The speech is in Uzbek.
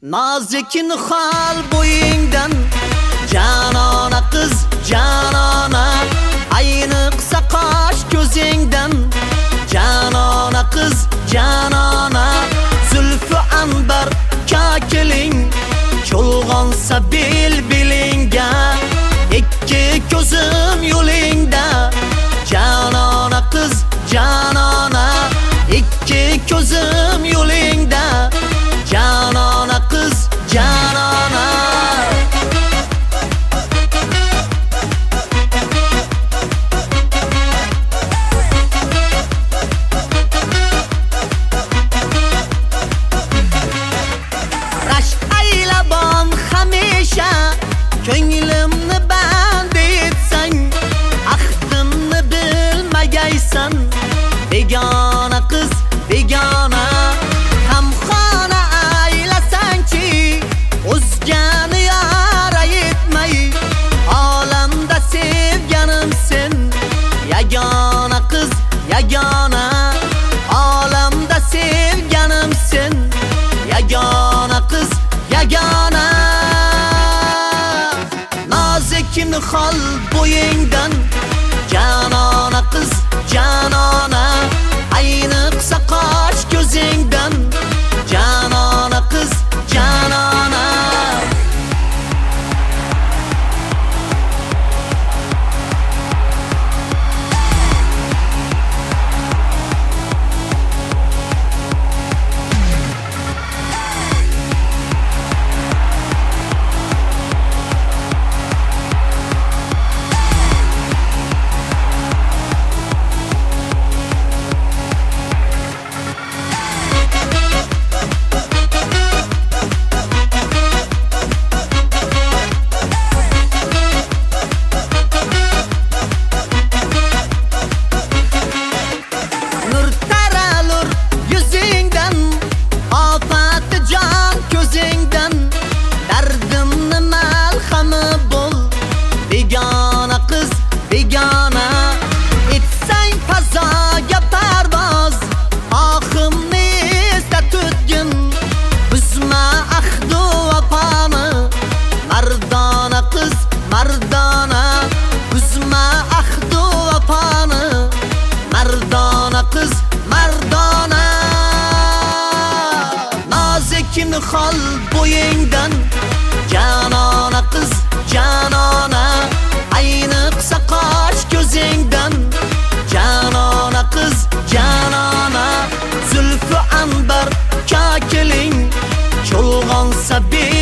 Nazikin hal bo'yingdan janona qiz janona, ayniqsa qosh ko'zingdan janona qiz janona, zulfi anbar kakiling cho'lg'onsa bilingga, ikki ko'zim yo'lingda janona qiz janona, ikki ko'zim yo'lingda janona qiz janona. Rashk aylabon hamisha ko'nglimni band etsang, ahdimni bilmagaysan begona qiz begona, hamxona aylasangchi o'zgani yara yetmay, olamda sevganim sen yagona qiz yagona, olamda sevganim sen yagona qiz yagona. Nozikin hol bo'yingdan janona qiz janona, ayniqsa qosh ko'zingdan janona qiz janona. Begona qiz begona, etsang fazoga parvoz, oximni esda tutgin, buzma ahdu vafoni, mardona qiz mardona, buzma ahdu vafoni, mardona qiz mardona. Nozikin hol bo'yingdan janona qiz janona, ayniqsa qosh ko'zingdan janona qiz janona, zulfi anbar kakiling cho'lg'onsa